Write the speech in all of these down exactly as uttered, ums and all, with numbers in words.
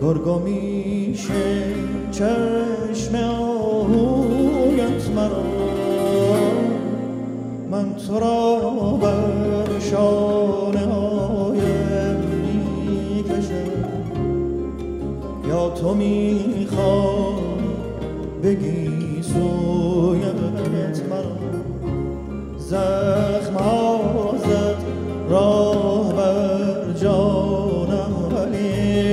گرگو میشه چشم آهویت مرا، من تو را بر شانه هایم میکشم، یا تو میخوای بگی سویت مرا، زخم ها زد راه بر جانم ولی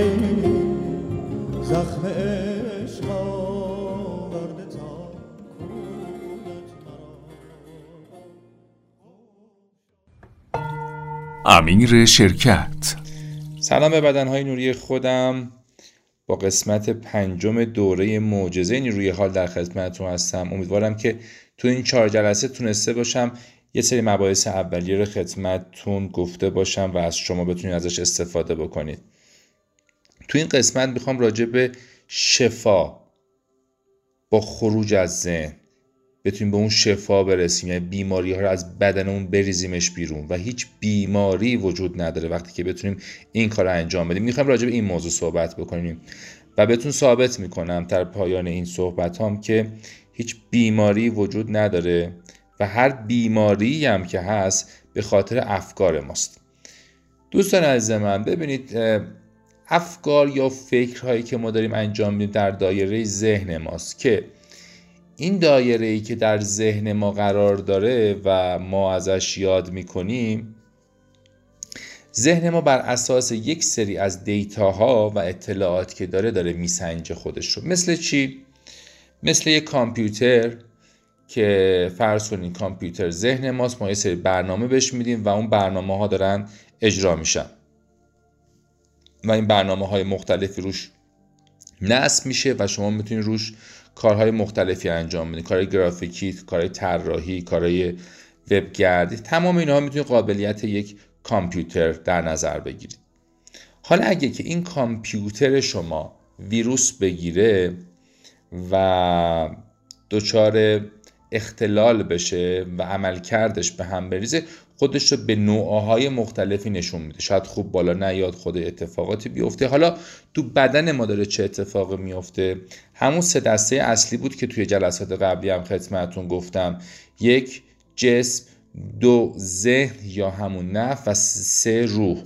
زخم عشق آورده تا کویت مرا. امیر شرکت. سلام به بدنهای نوری خودم. با قسمت پنجم دوره معجزه نیروی حال در خدمتتون هستم. امیدوارم که تو این چهار جلسه تونسته باشم یه سری مباحث اولیه رو خدمتتون گفته باشم و از شما بتونید ازش استفاده بکنید. تو این قسمت میخوام راجع به شفا با خروج از ذهن بتونیم به اون شفا برسیم، یعنی بیماری ها رو از بدنمون بریزیمش بیرون و هیچ بیماری وجود نداره وقتی که بتونیم این کار رو انجام بدیم. میخوام راجع به این موضوع صحبت بکنیم و بهتون ثابت میکنم در پایان این صحبت هم که هیچ بیماری وجود نداره و هر بیماری هم که هست به خاطر افکار ماست. دوستان عزیز من، ببینید افکار یا فکرهایی که ما داریم انجام میدیم در دایره ذهن ماست که این دایره‌ای که در ذهن ما قرار داره و ما ازش یاد میکنیم، ذهن ما بر اساس یک سری از دیتاها و اطلاعات که داره داره میسنجه خودش رو. مثل چی؟ مثل یک کامپیوتر که فرض کنین کامپیوتر ذهن ماست، ما یه سری برنامه بهش میدیم و اون برنامه ها دارن اجرا میشن و این برنامه های مختلفی روش نصب میشه و شما میتونید روش کارهای مختلفی انجام بدید، کارهای گرافیکی، کارهای طراحی، کارهای وبگردی، تمام اینها میتونید قابلیت یک کامپیوتر در نظر بگیرید. حالا اگه که این کامپیوتر شما ویروس بگیره و دچار اختلال بشه و عملکردش به هم بریزه، خودش رو به نوعهای مختلفی نشون میده. شاید خوب بالا نیاد، خود اتفاقاتی بیفته. حالا تو بدن ما داره چه اتفاقی میفته؟ همون سه دسته اصلی بود که توی جلسات قبلی هم خدمتتون گفتم. یک، جسم، دو، ذهن یا همون نفس و سه، روح.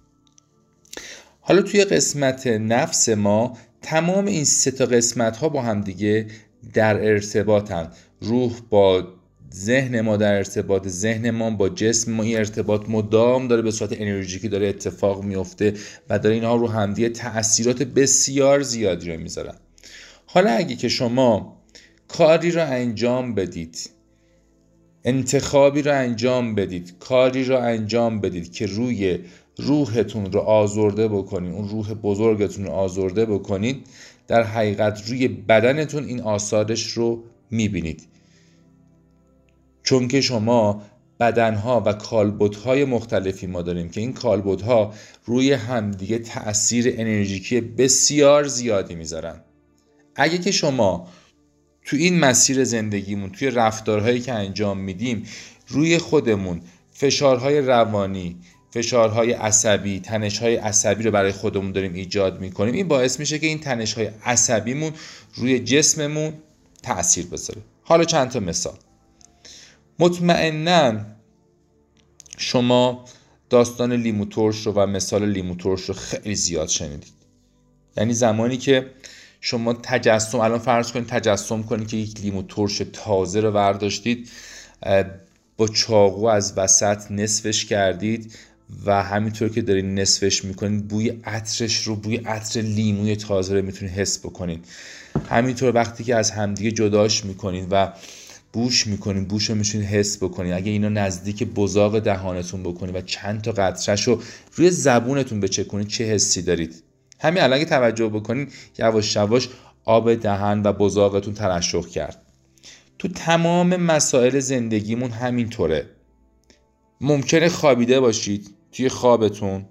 حالا توی قسمت نفس ما تمام این سه تا قسمت ها با هم دیگه در ارتباطن. روح با ذهن ما در ارتباط، ذهن ما با جسم ما این ارتباط مدام داره به صورت انرژیکی داره اتفاق میفته و داره اینها رو همدیگه تأثیرات بسیار زیادی رو میذارن. حالا اگه که شما کاری رو انجام بدید، انتخابی رو انجام بدید، کاری رو انجام بدید که روی روحتون رو آزرده بکنید، اون روح بزرگتون رو آزرده بکنید، در حقیقت روی بدنتون این آثارش رو میبینید. چون که شما بدنها و کالبدهای مختلفی ما داریم که این کالبدها روی همدیگه تأثیر انرژیکی بسیار زیادی میذارن. اگه که شما تو این مسیر زندگیمون، توی رفتارهایی که انجام میدیم، روی خودمون فشارهای روانی، فشارهای عصبی، تنشهای عصبی رو برای خودمون داریم ایجاد میکنیم، این باعث میشه که این تنشهای عصبیمون روی جسممون تأثیر بذاره. حالا چند تا مثال. مطمئناً شما داستان لیمو ترش رو و مثال لیمو ترش رو خیلی زیاد شنیدید. یعنی زمانی که شما تجسم، الان فرض کنید تجسم کنید که یک لیمو ترش تازه رو برداشتید، با چاقو از وسط نصفش کردید و همینطور که دارید نصفش میکنید بوی عطرش رو، بوی عطر لیموی تازه رو میتونید حس بکنید. همینطور وقتی که از همدیگه جداش میکنید و بوش میکنید، بوش رو میتونید حس بکنید. اگه اینو نزدیک بزاق دهانتون بکنید و چند تا قطره‌ش رو روی زبونتون بچکنید، چه حسی دارید؟ همین الان که توجه بکنید، یواش یواش آب دهن و بزاقتون ترشح کرد. تو تمام مسائل زندگیمون همینطوره. ممکنه خوابیده باشید، توی خوابتون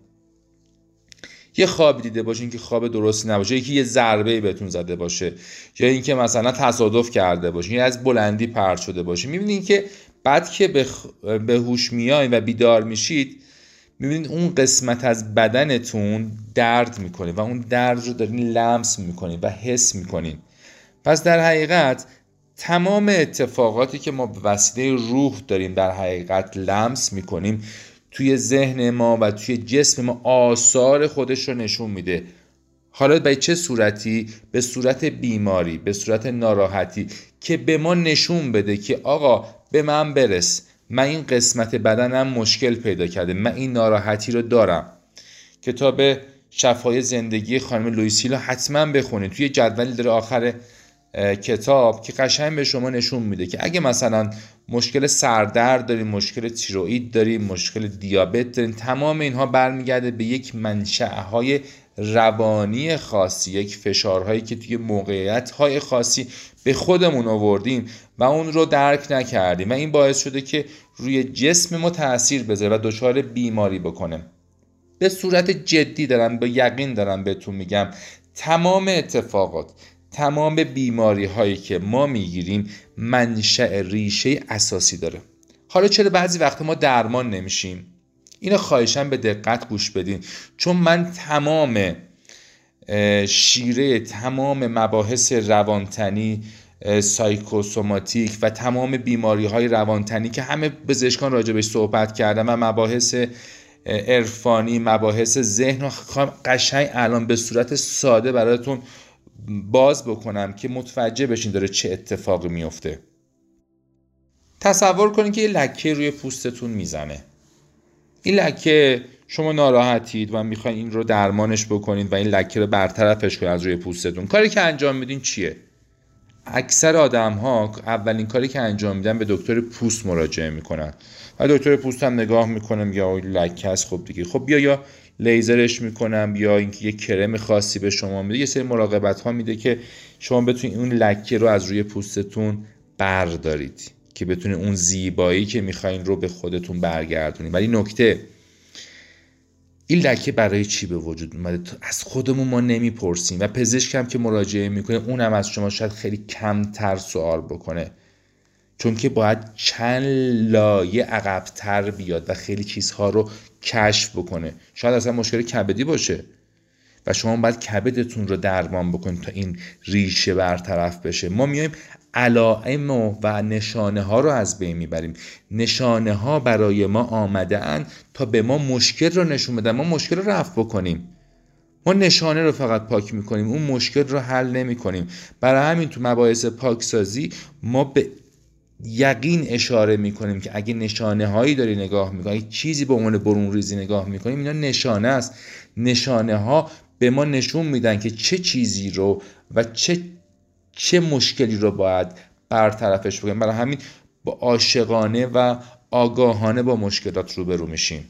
یه خواب دیده باشین که خواب درستی نباشه، یکی یه ضربه‌ای بهتون زده باشه، یا اینکه مثلا تصادف کرده باشین یا از بلندی پرت شده باشین. می‌بینین که بعد که به, خ... به هوش میایین و بیدار میشید، میبینید اون قسمت از بدنتون درد میکنه و اون درد رو دارین لمس میکنین و حس میکنین. پس در حقیقت تمام اتفاقاتی که ما به وسیله روح داریم در حقیقت لمس میکنیم توی ذهن ما و توی جسم ما آثار خودش رو نشون میده. حالا به چه صورتی؟ به صورت بیماری، به صورت ناراحتی که به ما نشون بده که آقا به من برس، من این قسمت بدنم مشکل پیدا کرده، من این ناراحتی رو دارم. کتاب شفای زندگی خانم لوئیس هیل حتما بخونید. توی جدولی داره آخر کتاب که قشنگ به شما نشون میده که اگه مثلا مشکل سردرد دارین، مشکل تیروئید دارین، مشکل دیابت دارین، تمام اینها برمیگرده به یک منشأهای روانی خاصی، یک فشارهایی که توی موقعیت‌های خاصی به خودمون آوردیم و اون رو درک نکردیم و این باعث شده که روی جسم ما تأثیر بذاره و دچار بیماری بکنه. به صورت جدی دارم، به یقین دارم بهتون میگم، تمام اتفاقات، تمام بیماری هایی که ما میگیریم منشأ ریشه اساسی داره. حالا چرا بعضی وقت ما درمان نمیشیم؟ اینو خواهشاً به دقت گوش بدین، چون من تمام شیره تمام مباحث روانتنی، سایکوسوماتیک و تمام بیماری های روانتنی که همه پزشکان راجبش صحبت کردن و مباحث عرفانی، مباحث ذهن رو قشنگ الان به صورت ساده براتون باز بکنم که متوجه بشین داره چه اتفاقی میفته. تصور کنین که یه لکه روی پوستتون میزنه. این لکه شما ناراحتید و میخواین این رو درمانش بکنید و این لکه رو برطرفش کنید از روی پوستتون. کاری که انجام میدین چیه؟ اکثر آدم ها اولین کاری که انجام میدن به دکتر پوست مراجعه میکنن و دکتر پوست هم نگاه میکنه میگه آقا لکه است، خب دیگه خب بیا یا لیزرش میکنم یا اینکه یه کرم خاصی به شما میده، یه سری مراقبت ها میده که شما بتونید اون لکه رو از روی پوستتون بردارید که بتونید اون زیبایی که میخواین رو به خودتون برگردونید. ولی نکته، این لکه برای چی به وجود اومده؟ از خودمون ما نمیپرسیم و پزشک هم که مراجعه میکنه اونم از شما شاید خیلی کمتر سوال بکنه، چون که باید چند لایه عقب‌تر بیاد و خیلی چیزها رو کشف بکنه. شاید اصلا مشکل کبدی باشه و شما باید کبدتون رو درمان بکنید تا این ریشه برطرف بشه. ما میایم علائم و نشانه ها رو از بین میبریم. نشانه ها برای ما آمده اند تا به ما مشکل رو نشون بدن، ما مشکل رو رفع بکنیم. ما نشانه رو فقط پاک میکنیم، اون مشکل رو حل نمیکنیم. برای همین تو مباحث پاکسازی ما به یقین اشاره میکنیم که اگه نشانه هایی داری نگاه میکنی، چیزی به عنوان برون ریزی نگاه میکنیم، اینا نشانه است. نشانه ها به ما نشون میدن که چه چیزی رو و چه چه مشکلی رو باید برطرفش بکنیم. برای همین با عاشقانه و آگاهانه با مشکلات روبرو میشیم.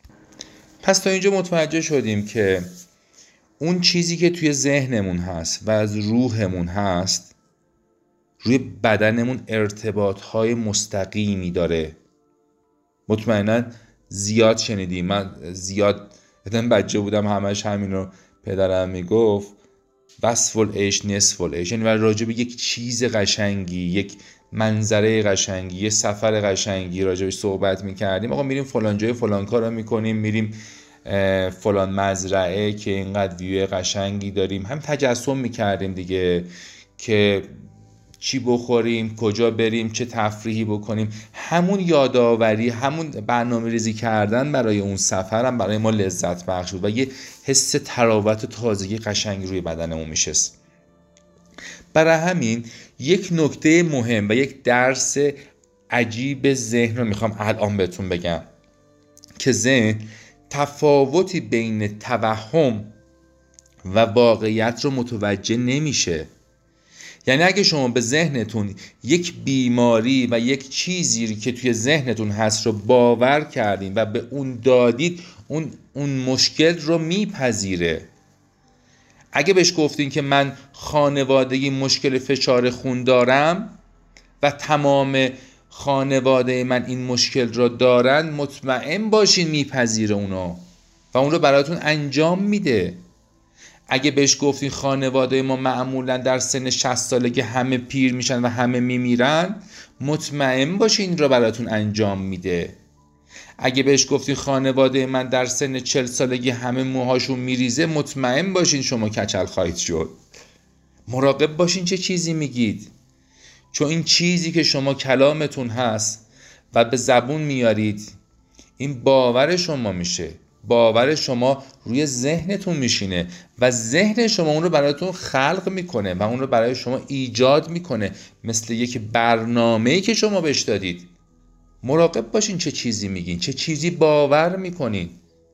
پس تا اینجا متوجه شدیم که اون چیزی که توی ذهنمون هست و از روحمون هست روی بدنمون ارتباطهای مستقیمی داره. مطمئنا زیاد شنیدیم، من زیاد بدن بچه بودم همش همین رو پدرم میگفت، وصف العیش نصف العیش، یعنی راجع به یک چیز قشنگی، یک منظره قشنگی، یه سفر قشنگی راجعش صحبت میکردیم. آقا میریم فلان جای فلان کارو میکنیم، میریم فلان مزرعه که اینقدر ویو قشنگی داریم، هم تجسم میکردیم دیگه که چی بخوریم، کجا بریم، چه تفریحی بکنیم. همون یادآوری، همون برنامه ریزی کردن برای اون سفر هم برای ما لذت بخش بود و یه حس تراوت و تازگی قشنگ روی بدنمون میشست. برای همین یک نکته مهم و یک درس عجیب ذهن رو میخوام الان بهتون بگم که ذهن تفاوتی بین توهم و واقعیت رو متوجه نمیشه. یعنی اگه شما به ذهنتون یک بیماری و یک چیزی که توی ذهنتون هست رو باور کردین و به اون دادید، اون اون مشکل رو میپذیره. اگه بهش گفتین که من خانوادگی مشکل فشار خون دارم و تمام خانواده من این مشکل رو دارن، مطمئن باشین میپذیره اونو و اون رو براتون انجام میده. اگه بهش گفتین خانواده ما معمولا در سن شصت سالگی همه پیر میشن و همه میمیرن، مطمئن باشین این رو براتون انجام میده. اگه بهش گفتین خانواده من در سن چهل سالگی همه موهاشون میریزه، مطمئن باشین شما کچل خواهید شد. مراقب باشین چه چیزی میگید، چون این چیزی که شما کلامتون هست و به زبون میارید، این باور شما میشه، باور شما روی ذهنتون میشینه و ذهن شما اون رو برایتون خلق میکنه و اون رو برای شما ایجاد میکنه، مثل یک برنامه‌ای که شما بهش دادید. مراقب باشین چه چیزی میگین، چه چیزی باور میکنین.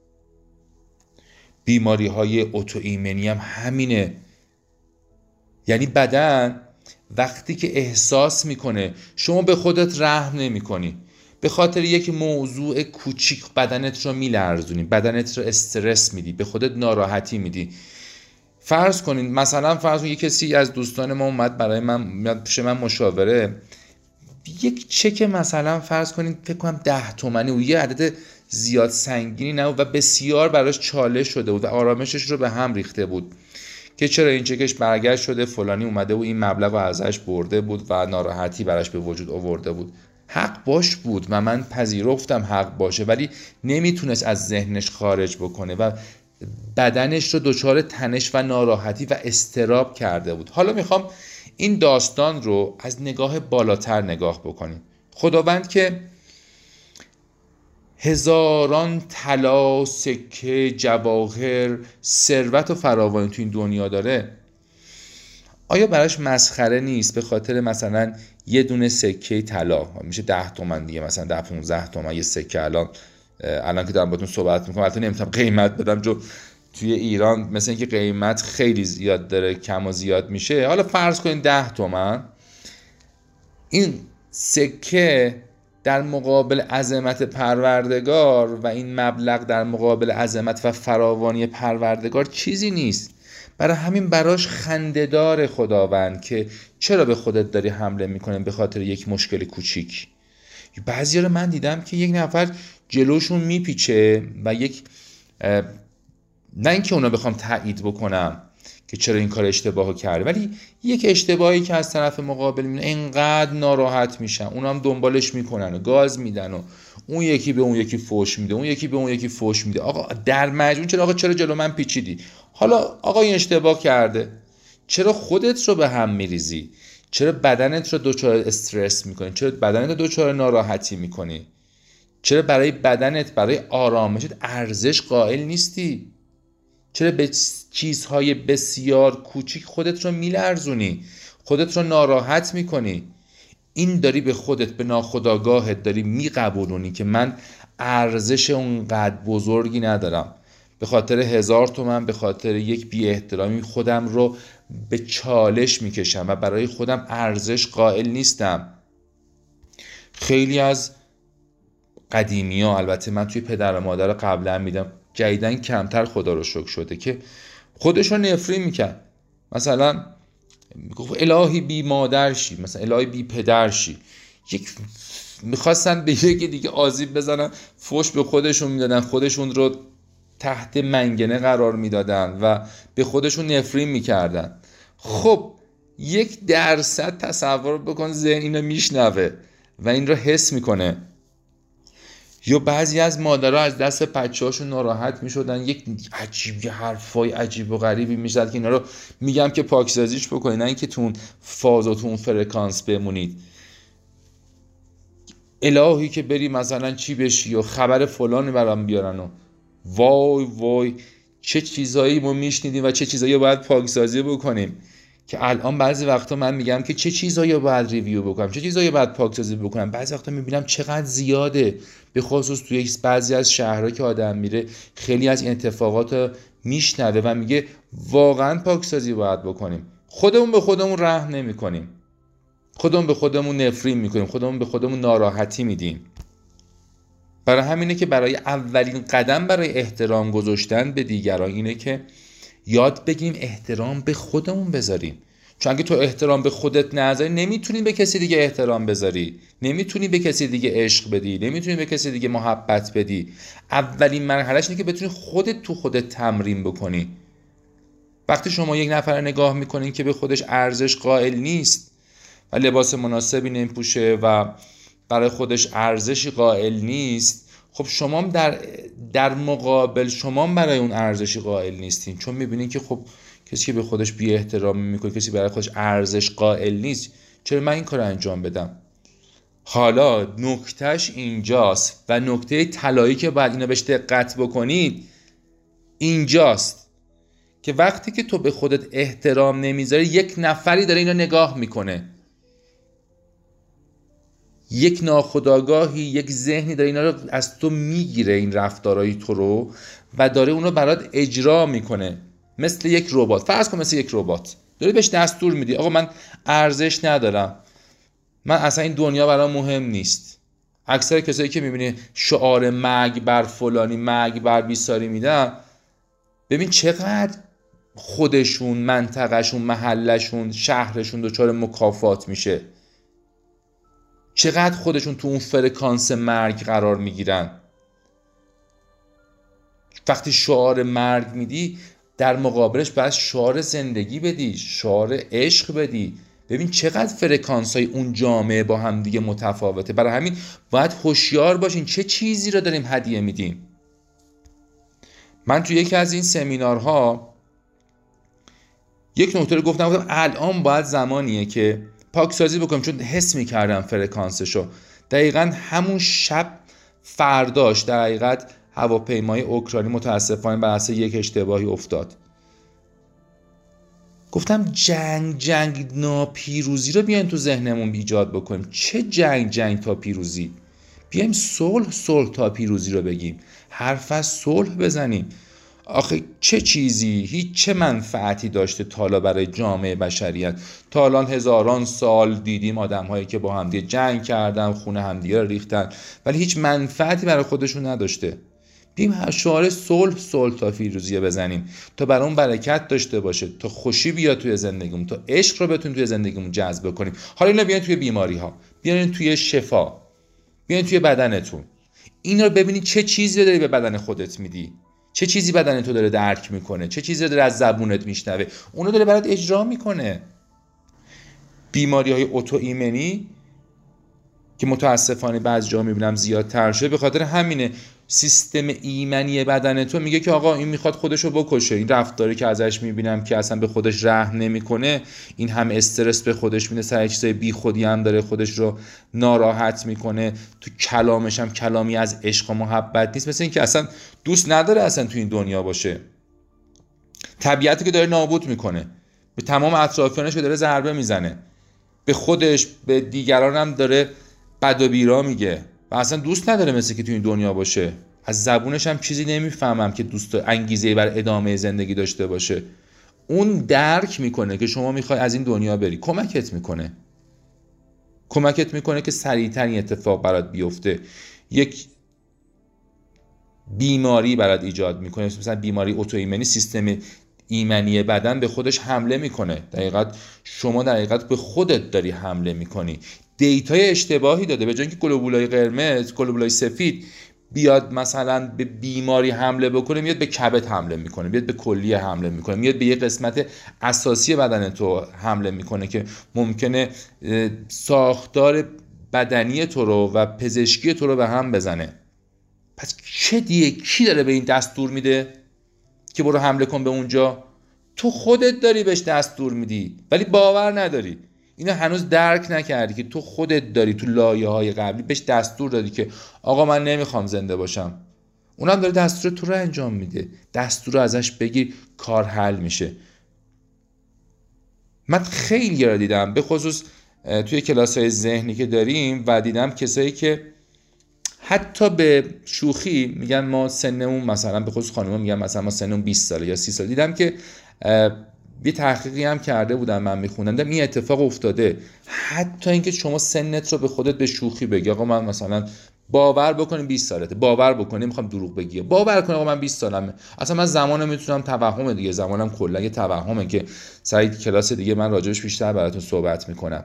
بیماری های اوتوایمنی هم همینه. یعنی بدن وقتی که احساس میکنه شما به خودت رحم نمیکنی، به خاطر یک موضوع کوچیک بدنت رو میلرزونی، بدنت رو استرس میدی، به خودت ناراحتی میدی. فرض کنین مثلا فرض کنین یک کسی از دوستان ما اومد برای من پیش من مشاوره، یک چک مثلا فرض کنین فکر کنم ده تومانی و یه عدد زیاد سنگینی نبود و بسیار براش چالش شده بود و آرامشش رو به هم ریخته بود که چرا این چکش برگشت شده، فلانی اومده و این مبلغ رو ازش برده بود و ناراحتی براش به وجود آورده بود. حق باش بود و من پذیرفتم حق باشه، ولی نمیتونست از ذهنش خارج بکنه و بدنش رو دچار تنش و ناراحتی و اضطراب کرده بود. حالا میخوام این داستان رو از نگاه بالاتر نگاه بکنیم. خداوند که هزاران طلا، سکه، جواهر، ثروت و فراوانی تو این دنیا داره، آیا براش مسخره نیست به خاطر مثلا یه دونه سکه طلا میشه ده تومن دیگه، مثلا ده پونزده تومن یه سکه، الان الان که دارم باهاتون صحبت میکنم البته نمیتونم قیمت بدم چون توی ایران مثلا اینکه قیمت خیلی زیاد داره، کم و زیاد میشه. حالا فرض کنین ده تومن، این سکه در مقابل عظمت پروردگار و این مبلغ در مقابل عظمت و فراوانی پروردگار چیزی نیست. برای همین براش خنده‌دار خداوند که چرا به خودت داری حمله میکنه به خاطر یک مشکل کوچیک. بعضیا رو من دیدم که یک نفر جلوشون میپیچه و یک نه اینکه اونا بخوام تایید بکنم که چرا این کار اشتباهو کرده، ولی یک اشتباهی که از طرف مقابل میبینه اینقدر ناراحت میشن، اونا هم دنبالش میکنن و گاز میدن و اون یکی به اون یکی فوش میده، اون یکی به اون یکی فوش میده. آقا در مجموع چرا آقا چرا جلو من پیچیدی؟ حالا آقا این اشتباه کرده، چرا خودت رو به هم میریزی؟ چرا بدنت رو دچار استرس میکنی؟ چرا بدنت رو دچار ناراحتی میکنی؟ چرا برای بدنت، برای آرامشت ارزش قائل نیستی؟ چرا به چیزهای بسیار کوچیک خودت رو میلرزونی، خودت رو ناراحت میکنی؟ این داری به خودت، به ناخودآگاهت داری میقبولونی که من ارزش اونقدر بزرگی ندارم، به خاطر هزار تومن، به خاطر یک بی احترامی خودم رو به چالش میکشم و برای خودم ارزش قائل نیستم. خیلی از قدیمی ها، البته من توی پدر و مادر قبلا میدم، جدیدن کمتر خدا رو شکر شده، که خودش رو نفرین میکرد. مثلا میگفت الهی بی مادر شی، مثلا الهی بی پدر شی. یک میخواستن به یکی دیگه آسیب بزنن، فوش به خودشون میدادن، خودشون رو تحت منگنه قرار میدادن و به خودشون نفرین میکردن. خب یک درصد تصور بکن ذهن اینو میشنوه و این رو حس میکنه. یا بعضی از مادرها از دست بچه‌هاشون ناراحت میشدن، یک عجیب حرفای عجیب و غریبی میزد که اینا رو میگم که پاکسازیش بکنید، نه اینکه تو اون فاز و تو اون فرکانس بمونید. الهی که بری مثلا چی بشی و خبر فلانی برام بیارن و وای وای چه چیزایی ما میشنیدیم و چه چیزایی باید پاکسازی بکنیم، که الان بعضی وقتا من میگم که چه چیزایی باید ریویو بکنم، چه چیزایی باید پاکسازی بکنم. بعضی وقتا میبینم چقدر زیاده، به خصوص توی بعضی از شهرها که آدم میره خیلی از این اتفاقات میشنوه و میگه واقعا پاکسازی باید بکنیم. خودمون به خودمون رحم نمیکنیم، خودمون به خودمون نفرین میکنیم، خودمون به خودمون ناراحتی میدیم. برای همینه که برای اولین قدم برای احترام گذاشتن به دیگران اینه که یاد بگیم احترام به خودمون بذاریم. چون اگه تو احترام به خودت نذاری نمیتونی به کسی دیگه احترام بذاری، نمیتونی به کسی دیگه عشق بدی، نمیتونی به کسی دیگه محبت بدی. اولین مرحلهش اینه که بتونی خودت تو خودت تمرین بکنی. وقتی شما یک نفر نگاه میکنین که به خودش ارزش قائل نیست و لباس مناسبی نمیپوشه و برای خودش ارزشی قائل نیست، خب شما در در مقابل شما برای اون ارزشی قائل نیستین، چون میبینین که خب کسی که به خودش بی احترامی میکنه، کسی برای خودش ارزش قائل نیست، چرا من این کار رو انجام بدم؟ حالا نکتهش اینجاست و نکته طلایی که باید اینو بهش دقت بکنید اینجاست که وقتی که تو به خودت احترام نمیذاری، یک نفری داره اینو نگاه میکنه، یک ناخودآگاهی، یک ذهنی داره اینا رو از تو میگیره، این رفتارهای تو رو، و داره اونو برات اجرا میکنه مثل یک ربات. فرض کن مثل یک ربات داری بهش دستور میدی آقا من ارزش ندارم، من اصلا این دنیا برام مهم نیست. اکثر کسایی که میبینی شعار مرگ بر فلانی، مرگ بر بیساری میدن، ببین چقدر خودشون، منطقهشون، محلشون، شهرشون دچار مکافات میشه، چقدر خودشون تو اون فرکانس مرگ قرار میگیرن. وقتی شعار مرگ میدی، در مقابلش باید شعار زندگی بدی، شعار عشق بدی. ببین چقدر فرکانس های اون جامعه با هم دیگه متفاوته. برای همین باید هوشیار باشین چه چیزی رو داریم هدیه میدیم. من تو یکی از این سمینارها یک نکته رو گفتم، گفتم الان باید زمانیه که پاکسازی بکنم، چون حس میکردم فرکانسشو. دقیقاً همون شب فرداش در حقیقت هواپیمای اوکراینی متاسفانه بر اثر یک اشتباهی افتاد. گفتم جنگ جنگ ناپیروزی رو بیاین تو ذهنمون ایجاد بکنیم. چه جنگ جنگ تا پیروزی؟ بیایم صلح صلح تا پیروزی رو بگیم، حرف از صلح بزنیم. آخه چه چیزی، هیچ چه منفعتی داشته تا حالا برای جامعه بشریت؟ تا الان هزاران سال دیدیم آدم هایی که با همدیگه جنگ کردن، خون همدیگه رو ریختن، ولی هیچ منفعتی برای خودشون نداشته. بیم هر شعار صلح صلح تا پیروزی بزنیم تا برای اون برکت داشته باشه، تا خوشی بیاد توی زندگیمون، تا عشق رو بتونیم توی زندگیمون جذب کنیم. حالا اینا بیان توی بیماری ها، بیان توی شفا، بیان توی بدنتون. اینا رو ببینید چه چیزی رو داری به بدن خودت میدی، چه چیزی بدن تو داره درک میکنه، چه چیزی داره از زبونت میشنوه، اونو داره برات اجرا میکنه. بیماری های اوتو ایمنی که متاسفانه بعضی جا میبینم زیادتر شده، به خاطر همینه. سیستم ایمنی بدن تو میگه که آقا این میخواد خودشو بکشه، این رفتاری که ازش میبینم که اصلا به خودش رحم نمیکنه، این هم استرس به خودش میده، سر چیزای بی خودی هم داره خودش رو ناراحت میکنه، تو کلامش هم کلامی از عشق و محبت نیست، مثل این که اصلا دوست نداره اصلا تو این دنیا باشه. طبیعتی که داره نابود میکنه، به تمام اطرافیانش که داره ضربه میزنه، به خودش به دیگران هم داره بد و بیرا میگه و اصلا دوست نداره مثل که تو این دنیا باشه. از زبونش هم چیزی نمیفهمم که دوست انگیزه بر ادامه زندگی داشته باشه. اون درک میکنه که شما میخوای از این دنیا بری، کمکت میکنه کمکت میکنه که سریعتر این اتفاق برات بیفته. یک بیماری برات ایجاد میکنه، مثلا بیماری اوتوایمنی، سیستم ایمنی بدن به خودش حمله میکنه. دقیقاً شما در حقیقت به خودت داری حمله میکنی. دیتای اشتباهی داده، به جای اینکه گلوبولای قرمز، گلوبولای سفید بیاد مثلا به بیماری حمله بکنه، میاد به کبد حمله میکنه، میاد به کلیه حمله میکنه، میاد به یه قسمت اساسی بدن تو حمله میکنه که ممکنه ساختار بدنی تو رو و پزشکی تو رو به هم بزنه. پس چه دیگه کی داره به این دستور میده که برو حمله کن به اونجا؟ تو خودت داری بهش دستور میدی ولی باور نداری. اینا هنوز درک نکردی که تو خودت داری تو لایه‌های قبلی بهش دستور دادی که آقا من نمیخوام زنده باشم. اونم داره دستور تو رو انجام میده. دستور رو ازش بگیر، کار حل میشه. من خیلی را دیدم، به خصوص توی کلاس‌های ذهنی که داریم، و دیدم کسایی که حتی به شوخی میگن ما سنمون، مثلا به خصوص خانم‌ها میگن مثلا ما سنمون بیست ساله یا سی ساله. دیدم که یه تحقیقی هم کرده بودم، من میخوندم این اتفاق افتاده. حتی اینکه شما سنت رو به خودت به شوخی بگی آقا من مثلا باور بکنیم بیست سالته، باور بکنیم، میخوام دروغ بگی، باور کن آقا من بیست سالمه، اصلا من زمانم میتونم توهمه دیگه، زمانم کلا یه توهمه که سعی کلاس دیگه من راجعش بیشتر براتون صحبت میکنم.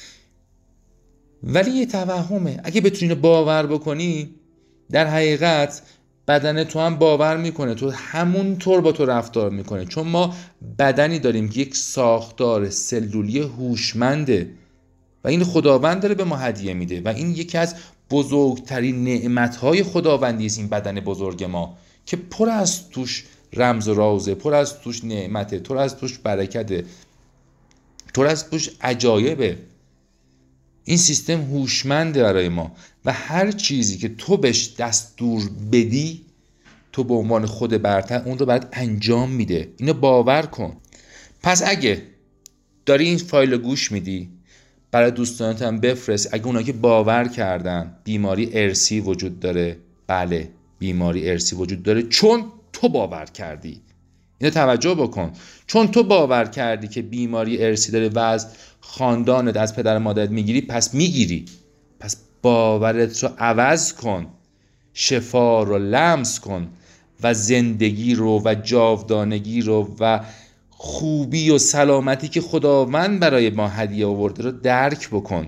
ولی یه توهمه. اگه بتونی باور بکنی، در حقیقت بدن تو هم باور میکنه، تو همون طور با تو رفتار میکنه. چون ما بدنی داریم که یک ساختار سلولی هوشمنده و این خداوند داره به ما هدیه میده و این یکی از بزرگترین نعمتهای خداوندی است این بدن بزرگ ما که پر از توش رمز و رازه، پر از توش نعمته، پر از توش برکته، پر از توش عجایبه. این سیستم هوشمنده برای ما و هر چیزی که تو بهش دستور بدی تو به عنوان خود برتر اون رو برات انجام میده. اینو باور کن. پس اگه داری این فایل رو گوش میدی برای دوستانت هم بفرست. اگه اونا که باور کردن بیماری ارثی وجود داره، بله بیماری ارثی وجود داره چون تو باور کردی. اینو توجه بکن. چون تو باور کردی که بیماری ارثی داره و از خاندانت از پدر مادرت میگیری، پس میگیری. پس باورت رو عوض کن، شفا رو لمس کن و زندگی رو و جاودانگی رو و خوبی و سلامتی که خداوند برای ما هدیه آورده رو درک بکن.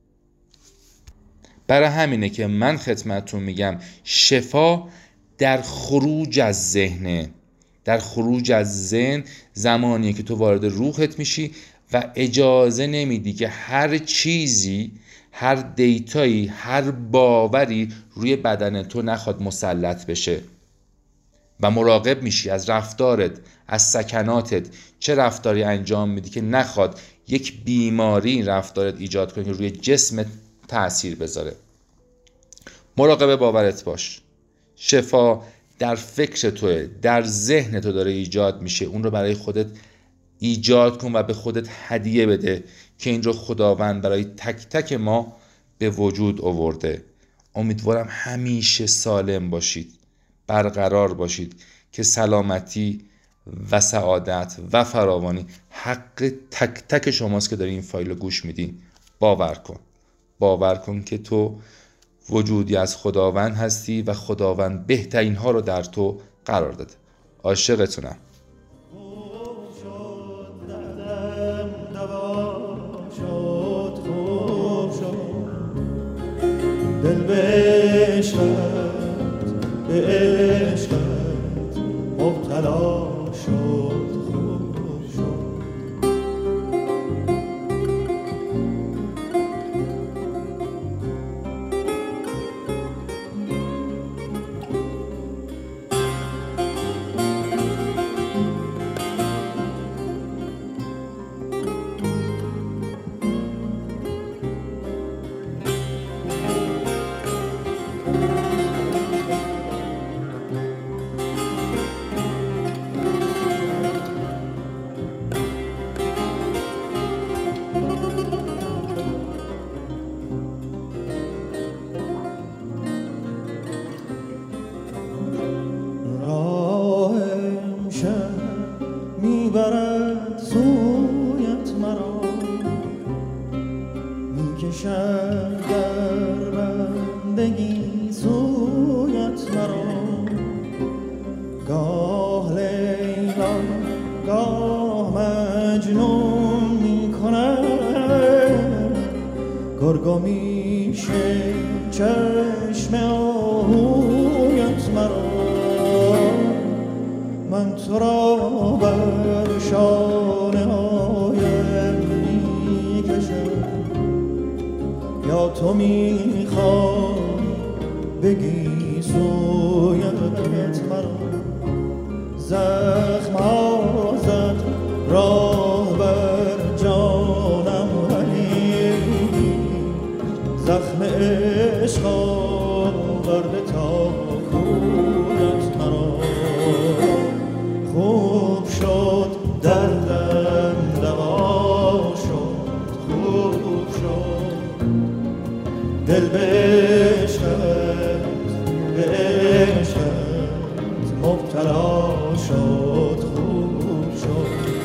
برای همینه که من خدمتتون میگم شفا در خروج از ذهنه. در خروج از ذهن زمانیه که تو وارد روحت میشی و اجازه نمیدی که هر چیزی، هر دیتایی، هر باوری روی بدن تو نخواد مسلط بشه و مراقب میشی از رفتارت، از سکناتت. چه رفتاری انجام میدی که نخواد یک بیماری این رفتارت ایجاد کنه که روی جسمت تأثیر بذاره. مراقب باورت باش. شفا در فکر توه، در ذهن تو داره ایجاد میشه. اون رو برای خودت ایجاد کن و به خودت هدیه بده که این رو خداوند برای تک تک ما به وجود آورده. امیدوارم همیشه سالم باشید، برقرار باشید که سلامتی و سعادت و فراوانی حق تک تک شماست که داری این فایل رو گوش میدین. باور کن. باور کن که تو وجودی از خداوند هستی و خداوند بهترین ها رو در تو قرار داده. عاشقتونم. خوب شد دردم دوا شد، خوب شد دل به عشقت، به عشقت مبتلا شد، خوب شد. میبرد سویت مرا، میکشد در بندگی سویت مرا. گاه لیلا گاه مجنون میکند، گرگا میشه چشم آهویت مرا. من تو را بر شانه هایم میکشم، یا تو میخوای بگی سویت مرا. زخم ها زد راه بر جانم، ولی زخم عشق آورده تا کویت مرا. خوب شد دردم دوا شد، خوب شد دل به عشقت، به عشقت مبتلا شد، خوب شد.